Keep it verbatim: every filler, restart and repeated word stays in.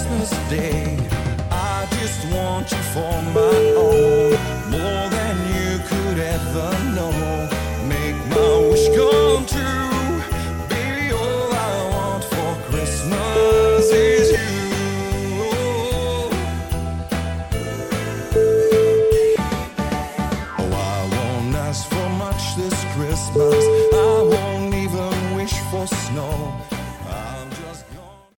Christmas Day. I just want you for my own, more than you could ever know. Make my wish come true, baby. All I want for Christmas is you. Oh, I won't ask for much this Christmas. I won't even wish for snow.